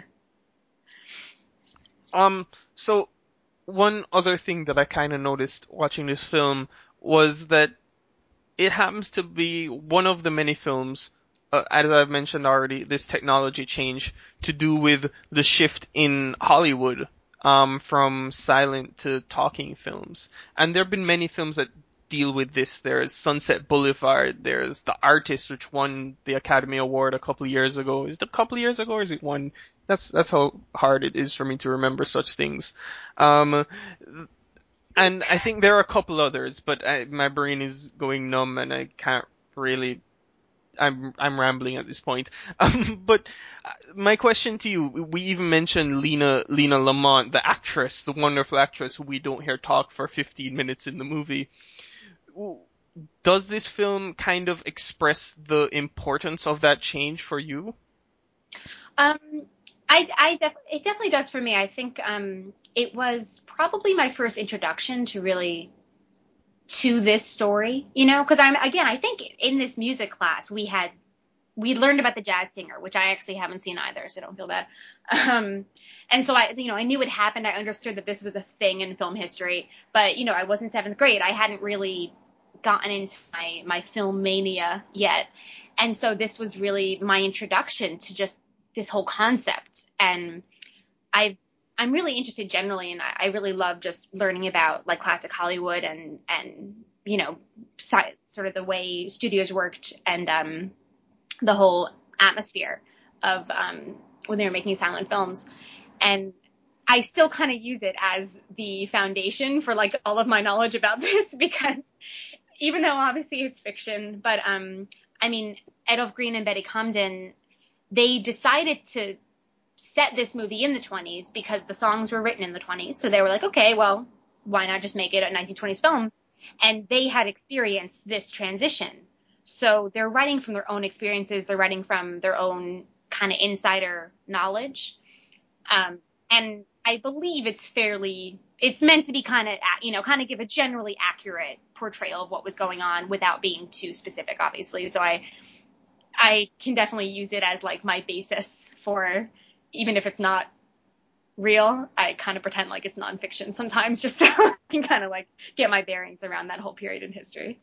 sense. So one other thing that I kind of noticed watching this film was that it happens to be one of the many films, as I've mentioned already, this technology change to do with the shift in Hollywood from silent to talking films. And there have been many films that deal with this. There's Sunset Boulevard, there's The Artist, which won the Academy Award a couple of years ago. Is it a couple of years ago or is it one? That's how hard it is for me to remember such things. And I think there are a couple others, but my brain is going numb and I can't really I'm rambling at this point. But my question to you, we even mentioned Lena Lamont, the actress, the wonderful actress who we don't hear talk for 15 minutes in the movie. Does this film kind of express the importance of that change for you? It definitely does for me. I think it was probably my first introduction to this story, because I think in this music class we learned about the jazz singer, which I actually haven't seen either, so don't feel bad. And so I knew it happened. I understood that this was a thing in film history, but I was in 7th grade. I hadn't really gotten into my film mania yet. And so this was really my introduction to just this whole concept. And I'm really interested generally, and I really love just learning about like classic Hollywood and sort of the way studios worked and the whole atmosphere of when they were making silent films. And I still kind of use it as the foundation for like all of my knowledge about this, because even though obviously it's fiction, but Adolph Green and Betty Comden, they decided to set this movie in the 20s because the songs were written in the 20s. So they were like, okay, well, why not just make it a 1920s film? And they had experienced this transition. So they're writing from their own experiences. They're writing from their own kind of insider knowledge. And I believe it's meant to be kind of give a generally accurate portrayal of what was going on without being too specific, obviously. So I can definitely use it as like my basis for, even if it's not real, I kind of pretend like it's nonfiction sometimes, just so I can kind of like get my bearings around that whole period in history.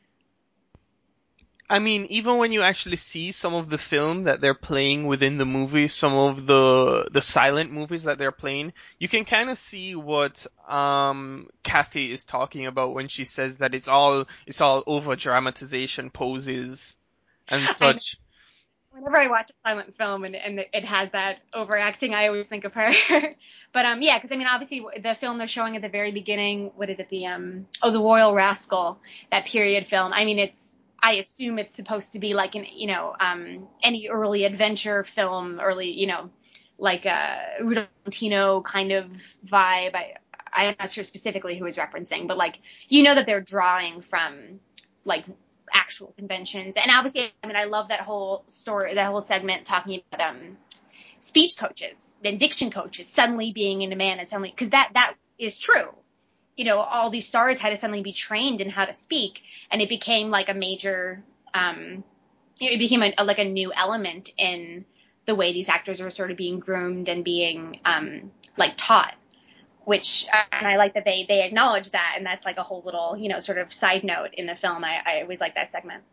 I mean, even when you actually see some of the film that they're playing within the movie, some of the silent movies that they're playing, you can kind of see what Kathy is talking about when she says that it's all over dramatization, poses, and such. Whenever I watch a silent film and it has that overacting, I always think of her. But yeah, because obviously the film they're showing at the very beginning, what is it? The Royal Rascal, that period film. I assume it's supposed to be like any early adventure film, like a Rudolph Valentino kind of vibe. I'm not sure specifically who he's referencing, but like that they're drawing from like actual conventions. And obviously, I love that whole story, that whole segment talking about speech coaches and diction coaches suddenly being in demand, and suddenly, because that is true. All these stars had to suddenly be trained in how to speak, and it became like a major, it became like a new element in the way these actors were sort of being groomed and being like taught. Which, and I like that they acknowledge that, and that's like a whole little, sort of side note in the film. I always like that segment.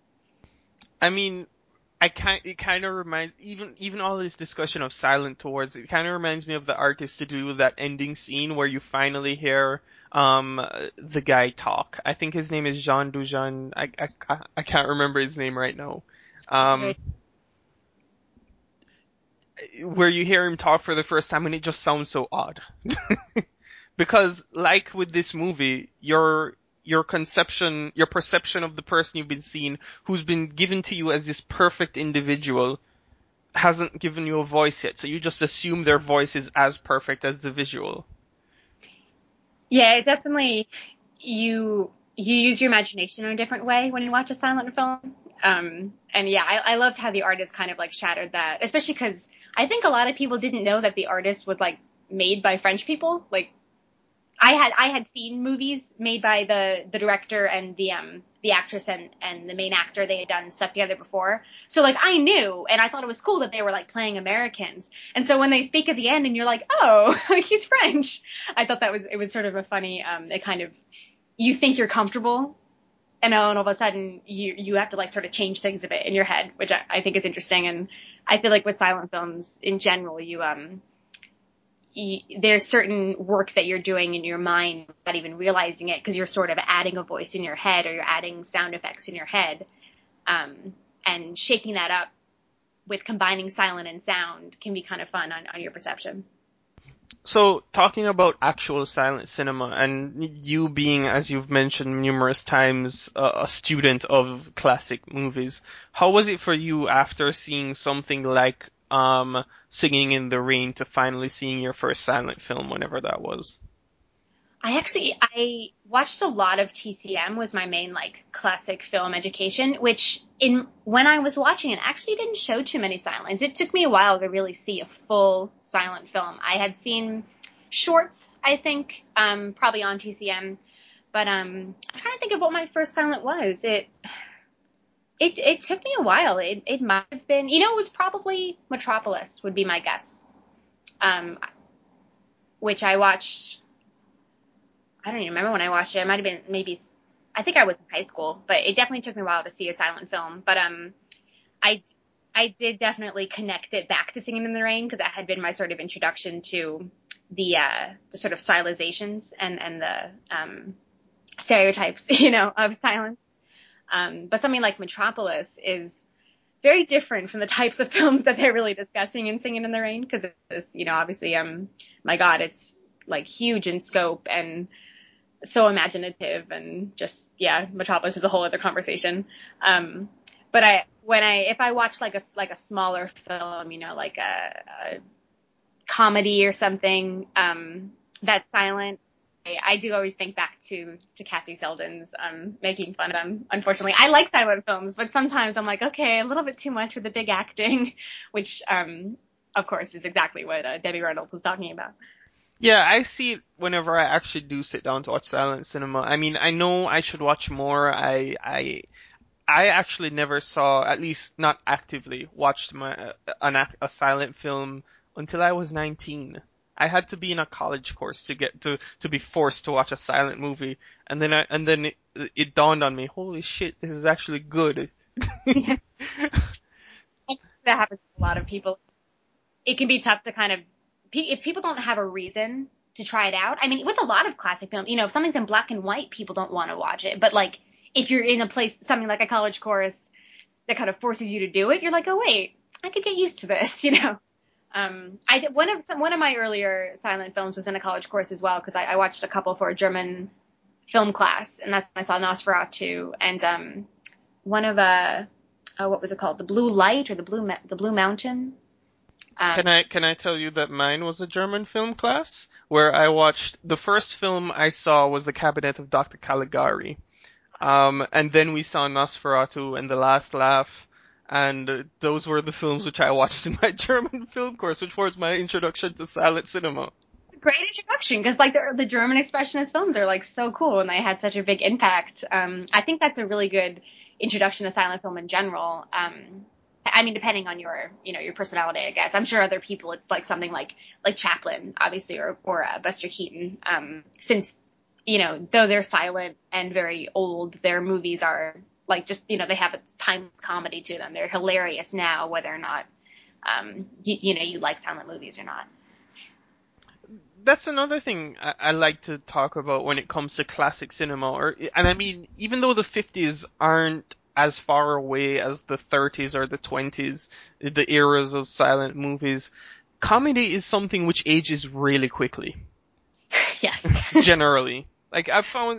It kind of reminds, even all this discussion of silent towards, it kind of reminds me of The Artist to do with that ending scene where you finally hear the guy talk. I think his name is Jean Dujardin. I can't remember his name right now. Where you hear him talk for the first time, and it just sounds so odd. Because like with this movie, your perception of the person you've been seeing, who's been given to you as this perfect individual, hasn't given you a voice yet. So you just assume their voice is as perfect as the visual. Yeah, it definitely, you use your imagination in a different way when you watch a silent film. And yeah, I loved how the artist kind of like shattered that, especially because I think a lot of people didn't know that the artist was like made by French people. Like I had seen movies made by the director and the actress and the main actor. They had done stuff together before. So like I knew, and I thought it was cool that they were like playing Americans. And so when they speak at the end and you're like, oh, like he's French. I thought it was sort of a funny, it kind of, you think you're comfortable, and all of a sudden you have to like sort of change things a bit in your head, which I think is interesting. And I feel like with silent films in general, there's certain work that you're doing in your mind without even realizing it, because you're sort of adding a voice in your head, or you're adding sound effects in your head, and shaking that up with combining silent and sound can be kind of fun on your perception. So, talking about actual silent cinema, and you being, as you've mentioned numerous times, a student of classic movies, how was it for you after seeing something like Singing in the Rain to finally seeing your first silent film, whenever that was? I watched a lot of TCM, was my main like classic film education, which when I was watching it actually didn't show too many silents. It took me a while to really see a full silent film. I had seen shorts, I think, probably on TCM, but I'm trying to think of what my first silent was. It took me a while. It might have been, it was probably Metropolis would be my guess. Which I watched. I don't even remember when I watched it. It might have been I think I was in high school, but it definitely took me a while to see a silent film. But I did definitely connect it back to Singing in the Rain, because that had been my sort of introduction to the sort of stylizations and the stereotypes, of silence. But something like Metropolis is very different from the types of films that they're really discussing in Singing in the Rain, because it's, obviously, my God, it's like huge in scope and so imaginative, and just, Metropolis is a whole other conversation. But if I watch like a smaller film, like a comedy or something, that's silent, I do always think back to Kathy Selden's making fun of them. Unfortunately, I like silent films, but sometimes I'm like, okay, a little bit too much with the big acting, which, of course, is exactly what Debbie Reynolds was talking about. Yeah, I see it whenever I actually do sit down to watch silent cinema. I mean, I know I should watch more. I actually never saw, at least not actively, watched a silent film until I was 19. I had to be in a college course to get to be forced to watch a silent movie, and then it dawned on me, holy shit, this is actually good. Yeah. That happens to a lot of people. It can be tough to kind of, if people don't have a reason to try it out. I mean, with a lot of classic film, if something's in black and white, people don't want to watch it. But like, if you're in a place, something like a college course that kind of forces you to do it, you're like, oh wait, I could get used to this, I did one of my earlier silent films was in a college course as well, because I watched a couple for a German film class, and that's when I saw Nosferatu and one of what was it called, The Blue Light or the Blue Mountain. Can I tell you that mine was a German film class where I watched, the first film I saw was The Cabinet of Dr. Caligari. And then we saw Nosferatu and The Last Laugh, and those were the films which I watched in my German film course, which was my introduction to silent cinema. Great introduction, because like the German expressionist films are like so cool, and they had such a big impact. I think that's a really good introduction to silent film in general. I mean, depending on your personality, I guess. I'm sure other people, it's like something like Chaplin, obviously, or Buster Keaton. Since, though they're silent and very old, their movies are like just, they have a timeless comedy to them. They're hilarious now, whether or not, you like silent movies or not. That's another thing I like to talk about when it comes to classic cinema. And I mean, even though the 50s aren't as far away as the 30s or the 20s, the eras of silent movies, comedy is something which ages really quickly. Yes. Generally. Like, I've found,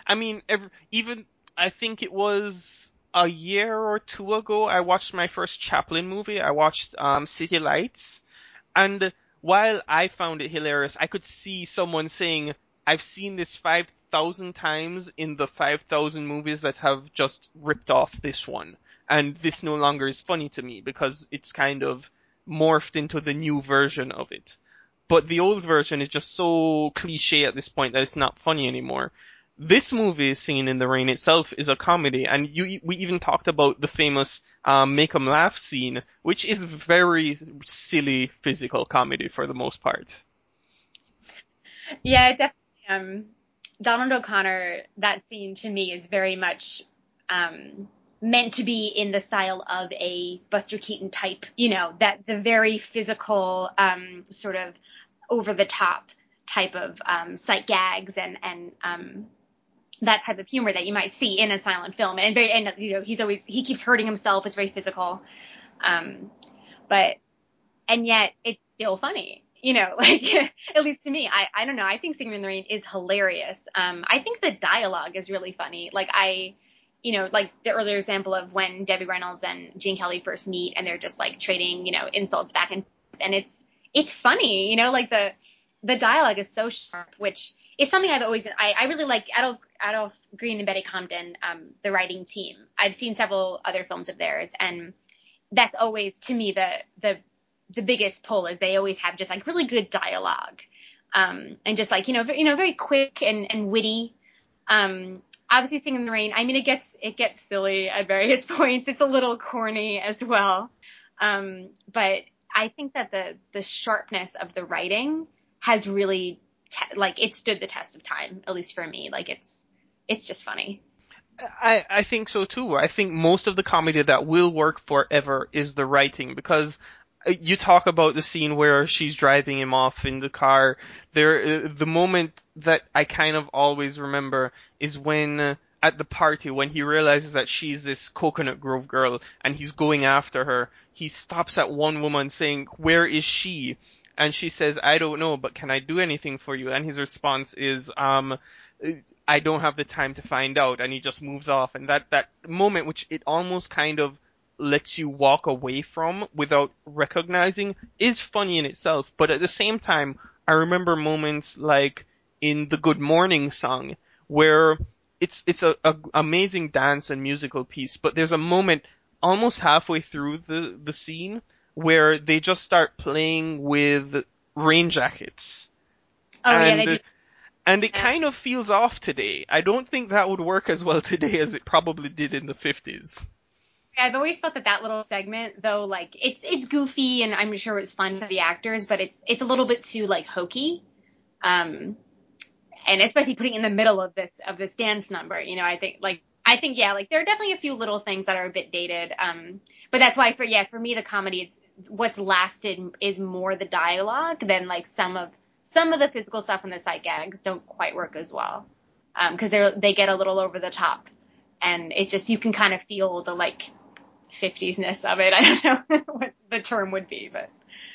I think it was a year or two ago, I watched my first Chaplin movie. I watched City Lights. And while I found it hilarious, I could see someone saying, I've seen this 5,000 times in the 5,000 movies that have just ripped off this one. And this no longer is funny to me because it's kind of morphed into the new version of it. But the old version is just so cliche at this point that it's not funny anymore. This movie, Singing in the Rain itself, is a comedy, and we even talked about the famous Make 'em Laugh scene, which is very silly physical comedy for the most part. Yeah, definitely. Donald O'Connor, that scene to me is very much meant to be in the style of a Buster Keaton type, that the very physical, sort of over the top type of sight gags and that type of humor that you might see in a silent film. And he keeps hurting himself. It's very physical. And yet it's still funny. you know, like at least to me, I don't know. I think Singing in the Rain is hilarious. I think the dialogue is really funny. Like you know, like the earlier example of when Debbie Reynolds and Gene Kelly first meet and they're just like trading, you know, insults back and it's funny, you know, like the dialogue is so sharp, which is something I've always, I really like Adolph Green and Betty Comden, the writing team. I've seen several other films of theirs, and that's always to me the biggest pull is they always have just like really good dialogue, and just like, you know, very quick and witty. Obviously Singing in the Rain, I mean, it gets silly at various points. It's a little corny as well. But I think that the sharpness of the writing has really like it stood the test of time, at least for me. Like it's just funny. I think so too. I think most of the comedy that will work forever is the writing, because you talk about the scene where she's driving him off in the car. The moment that I kind of always remember is when at the party, when he realizes that she's this Coconut Grove girl and he's going after her, he stops at one woman saying, "Where is she?" And she says, "I don't know, but can I do anything for you?" And his response is, "I don't have the time to find out," and he just moves off. And that moment, which it almost kind of lets you walk away from without recognizing, is funny in itself. But at the same time, I remember moments like in the Good Morning song, where it's a amazing dance and musical piece, but there's a moment almost halfway through the scene where they just start playing with rain jackets. Oh, yeah, they do. And it kind of feels off today. I don't think that would work as well today as it probably did in the 50s. I've always felt that little segment, though, like it's goofy and I'm sure it's fun for the actors, but it's a little bit too like hokey, and especially putting it in the middle of this dance number. You know, I think yeah, like there are definitely a few little things that are a bit dated, but that's why for me the comedy is what's lasted is more the dialogue than like some of the physical stuff and the sight gags don't quite work as well, because they get a little over the top, and it just, you can kind of feel the like 50s-ness of it. I don't know what the term would be, but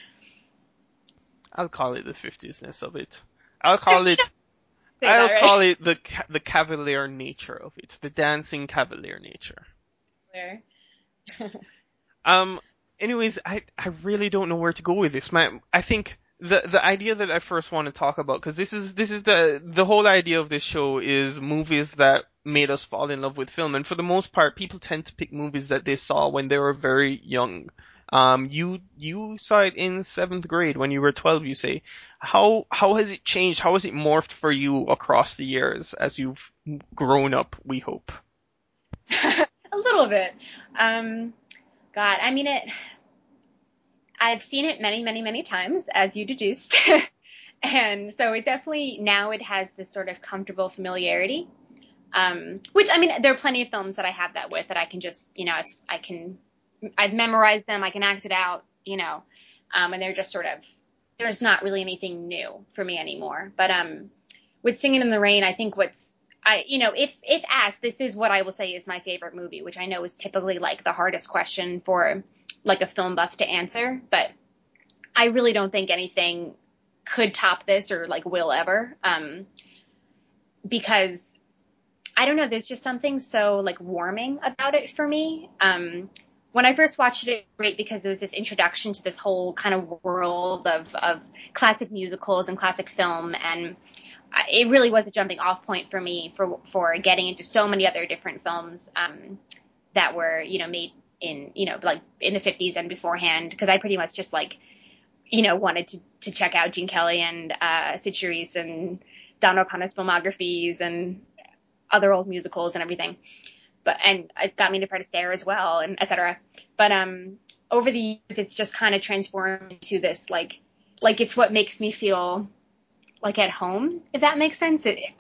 I'll call it the 50s-ness of it. I'll call it the cavalier nature of it, the dancing cavalier nature. Anyways, I really don't know where to go with this, man. I think the idea that I first want to talk about, because this is the whole idea of this show is movies that made us fall in love with film, and for the most part, people tend to pick movies that they saw when they were very young. You saw it in 7th grade when you were 12, you say. How has it changed? How has it morphed for you across the years as you've grown up, we hope? A little bit. God, I mean, I've seen it many, many, many times, as you deduced. And so it definitely, now it has this sort of comfortable familiarity. Which, I mean, there are plenty of films that I have that with, that I can just, you know, I've memorized them, I can act it out, you know, and they're just sort of, there's not really anything new for me anymore. But, with Singing in the Rain, I think you know, if asked, this is what I will say is my favorite movie, which I know is typically like the hardest question for like a film buff to answer, but I really don't think anything could top this or like will ever, because I don't know, there's just something so like warming about it for me. When I first watched it, great, because it was this introduction to this whole kind of world of classic musicals and classic film, and it really was a jumping off point for me for getting into so many other different films that were, you know, made in, you know, like in the 50s and beforehand, because I pretty much just like, you know, wanted to check out Gene Kelly and Sid Charisse and Don O'Connor's filmographies and other old musicals and everything. And it got me into Fred Astaire as well, and et cetera. But over the years, it's just kind of transformed into this like it's what makes me feel like at home, if that makes sense. It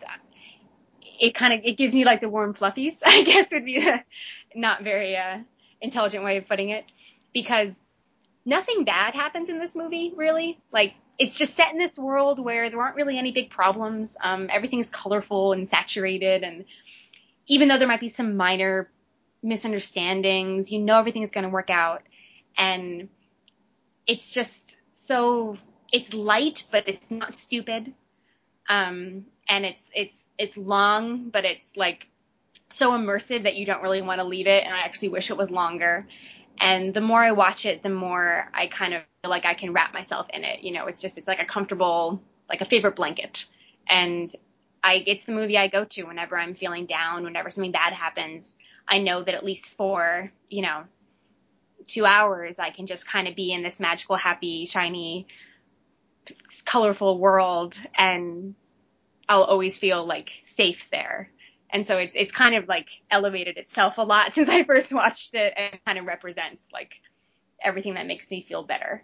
gives me like the warm fluffies, I guess would be a not very intelligent way of putting it, because nothing bad happens in this movie, really. Like, it's just set in this world where there aren't really any big problems. Everything's colorful and saturated, and even though there might be some minor misunderstandings, you know everything is going to work out. And it's just so, it's light, but it's not stupid. And it's long, but it's like so immersive that you don't really want to leave it. And I actually wish it was longer. And the more I watch it, the more I kind of feel like I can wrap myself in it. You know, it's like a comfortable, like a favorite blanket. And it's the movie I go to whenever I'm feeling down, whenever something bad happens. I know that at least for, 2 hours, I can just kind of be in this magical, happy, shiny, colorful world, and I'll always feel like safe there. And so it's kind of like elevated itself a lot since I first watched it, and kind of represents like everything that makes me feel better.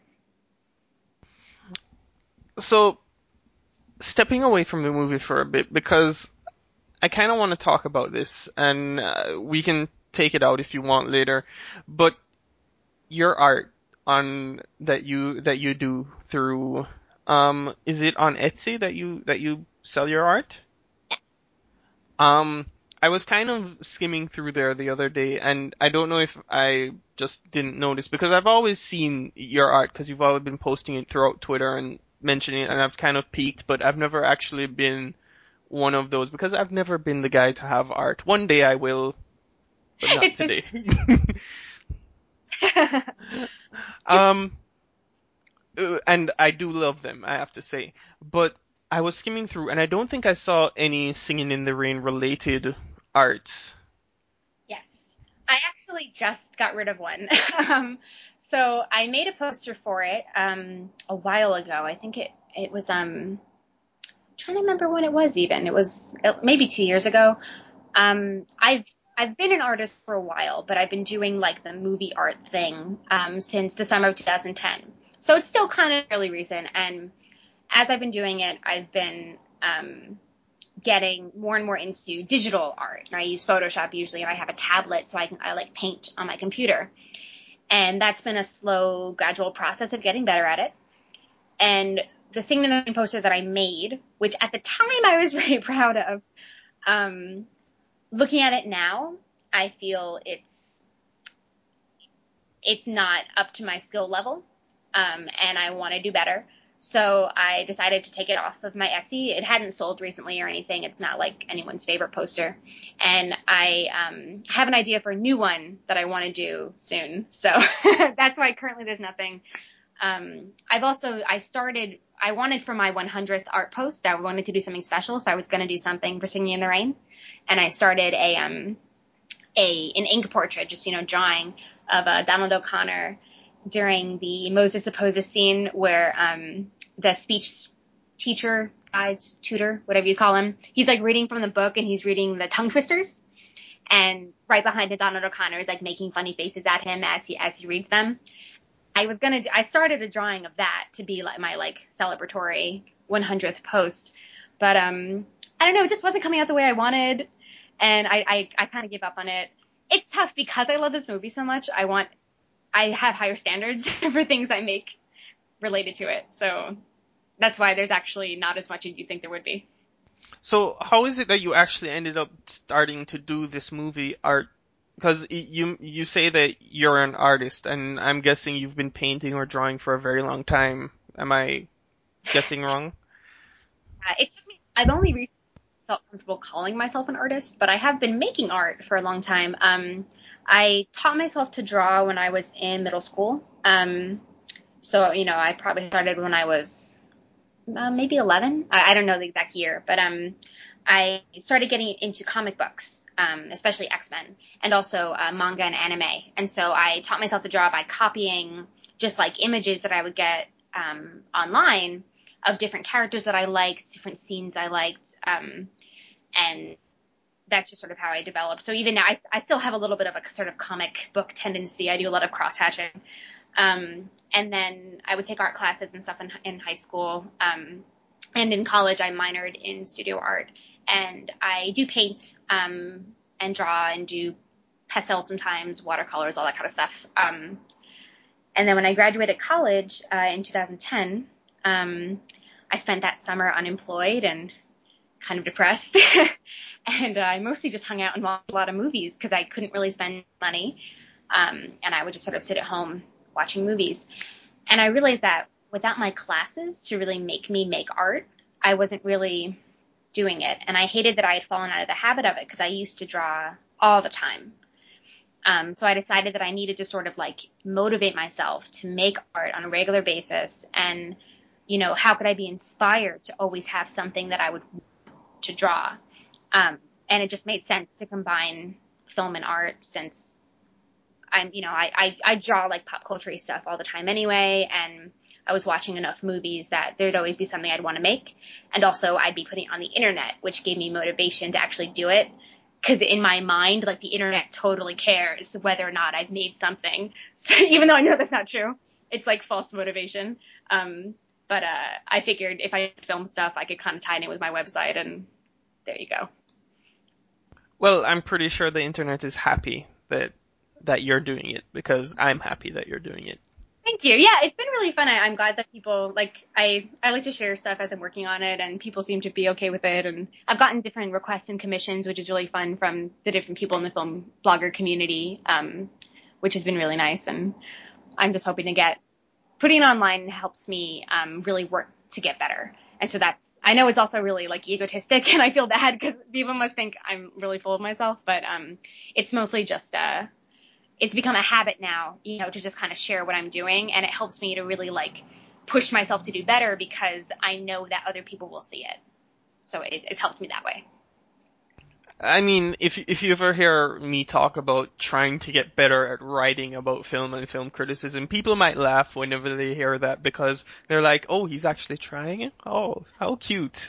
So, stepping away from the movie for a bit, because I kind of want to talk about this, and we can take it out if you want later, but your art that you do through, is it on Etsy that you sell your art? I was kind of skimming through there the other day, and I don't know if I just didn't notice, because I've always seen your art, because you've always been posting it throughout Twitter and mentioning it, and I've kind of peeked, but I've never actually been one of those, because I've never been the guy to have art. One day I will, but not today. And I do love them, I have to say. But I was skimming through, and I don't think I saw any Singing in the Rain related arts. Yes. I actually just got rid of one. So I made a poster for it a while ago. I think it was trying to remember when it was even. It was maybe 2 years ago. I've been an artist for a while, but I've been doing like the movie art thing since the summer of 2010. So it's still kind of really recent, and as I've been doing it, I've been getting more and more into digital art. And I use Photoshop usually, and I have a tablet, so I like paint on my computer. And that's been a slow, gradual process of getting better at it. And the Singing in the Rain poster that I made, which at the time I was very proud of, looking at it now, I feel it's not up to my skill level, and I want to do better. So I decided to take it off of my Etsy. It hadn't sold recently or anything. It's not like anyone's favorite poster. And I have an idea for a new one that I want to do soon. So that's why currently there's nothing. I wanted for my 100th art post, I wanted to do something special. So I was going to do something for Singing in the Rain. And I started an ink portrait, just, drawing of Donald O'Connor during the Moses Supposes scene where the speech teacher, guides, tutor, whatever you call him, he's like reading from the book, and he's reading the Tongue Twisters, and right behind it, Donald O'Connor is like making funny faces at him as he reads them. I started a drawing of that to be like my like celebratory 100th post, but I don't know, it just wasn't coming out the way I wanted, and I kind of gave up on it. It's tough because I love this movie so much. I have higher standards for things I make related to it. So that's why there's actually not as much as you think there would be. So how is it that you actually ended up starting to do this movie art? Because you say that you're an artist, and I'm guessing you've been painting or drawing for a very long time. Am I guessing wrong? It took me, I've only recently felt comfortable calling myself an artist, but I have been making art for a long time. I taught myself to draw when I was in middle school. So, I probably started when I was maybe 11. I don't know the exact year, but I started getting into comic books, especially X-Men, and also manga and anime. And so I taught myself to draw by copying just like images that I would get online of different characters that I liked, different scenes I liked, and that's just sort of how I developed. So even now, I still have a little bit of a sort of comic book tendency. I do a lot of cross-hatching. And then I would take art classes and stuff in high school. And in college, I minored in studio art. And I do paint and draw and do pastel sometimes, watercolors, all that kind of stuff. And then when I graduated college in 2010, I spent that summer unemployed and kind of depressed. And I mostly just hung out and watched a lot of movies because I couldn't really spend money. And I would just sort of sit at home watching movies. And I realized that without my classes to really make me make art, I wasn't really doing it. And I hated that I had fallen out of the habit of it because I used to draw all the time. So I decided that I needed to sort of like motivate myself to make art on a regular basis. And, you know, how could I be inspired to always have something that I would want to draw? And it just made sense to combine film and art since I'm, you know, I draw like pop culture stuff all the time anyway. And I was watching enough movies that there'd always be something I'd want to make. And also I'd be putting it on the internet, which gave me motivation to actually do it. Because in my mind, like, the internet totally cares whether or not I've made something. So, even though I know that's not true. It's like false motivation. But I figured if I film stuff, I could kind of tie it in with my website, and there you go. Well, I'm pretty sure the internet is happy that you're doing it, because I'm happy that you're doing it. Thank you. Yeah, it's been really fun. I'm glad that people, like, I like to share stuff as I'm working on it, and people seem to be okay with it. And I've gotten different requests and commissions, which is really fun from the different people in the film blogger community, which has been really nice. And I'm just hoping to putting it online helps me really work to get better. And so I know it's also really like egotistic, and I feel bad because people must think I'm really full of myself, but it's mostly just it's become a habit now, you know, to just kind of share what I'm doing, and it helps me to really like push myself to do better because I know that other people will see it. So it's helped me that way. I mean, if you ever hear me talk about trying to get better at writing about film and film criticism, people might laugh whenever they hear that because they're like, oh, he's actually trying it? Oh, how cute.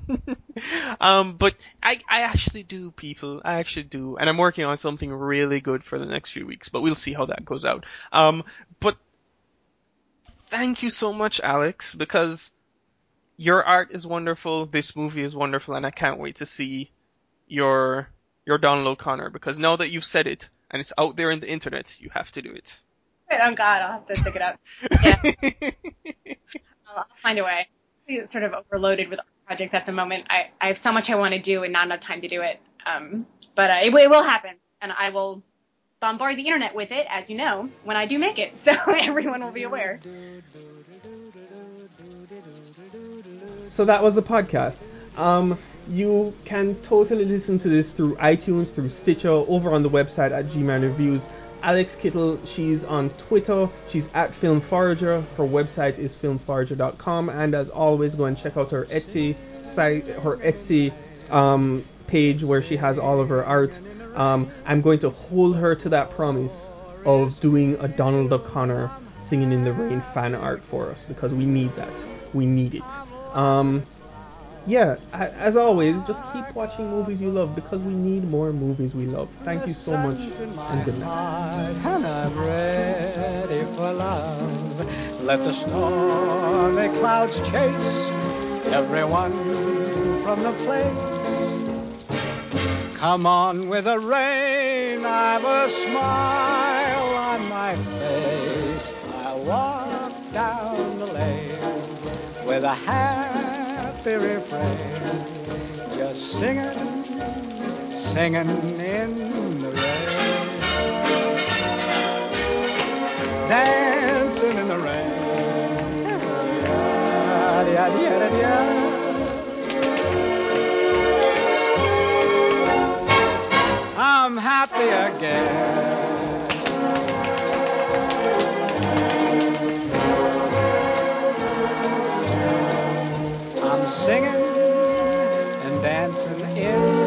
But I actually do, people. I actually do. And I'm working on something really good for the next few weeks, but we'll see how that goes out. But thank you so much, Alex, because your art is wonderful, this movie is wonderful, and I can't wait to see your Donald O'Connor, because now that you've said it and it's out there in the internet, you have to do it. Oh God, I'll have to pick it up. Yeah. I'll find a way. I'm sort of overloaded with projects at the moment. I have so much I want to do and not enough time to do it. But it will happen, and I will bombard the internet with it, as you know, when I do make it, so everyone will be aware. So that was the podcast. You can totally listen to this through iTunes, through Stitcher, over on the website at G-Man Reviews. Alex Kittle, she's on Twitter. She's at Film Forager. Her website is filmforager.com. And as always, go and check out her Etsy site, her Etsy page where she has all of her art. I'm going to hold her to that promise of doing a Donald O'Connor Singing in the Rain fan art for us, because we need that. We need it. Yeah, as always, just keep watching movies you love, because we need more movies we love. Thank you so much, and good night. And I'm ready for love. Let the stormy clouds chase everyone from the place. Come on with the rain, I've a smile on my face. I'll walk down the lane with a happy refrain, just singing in the rain, dancing in the rain. I'm happy again. I'm singing and dancing in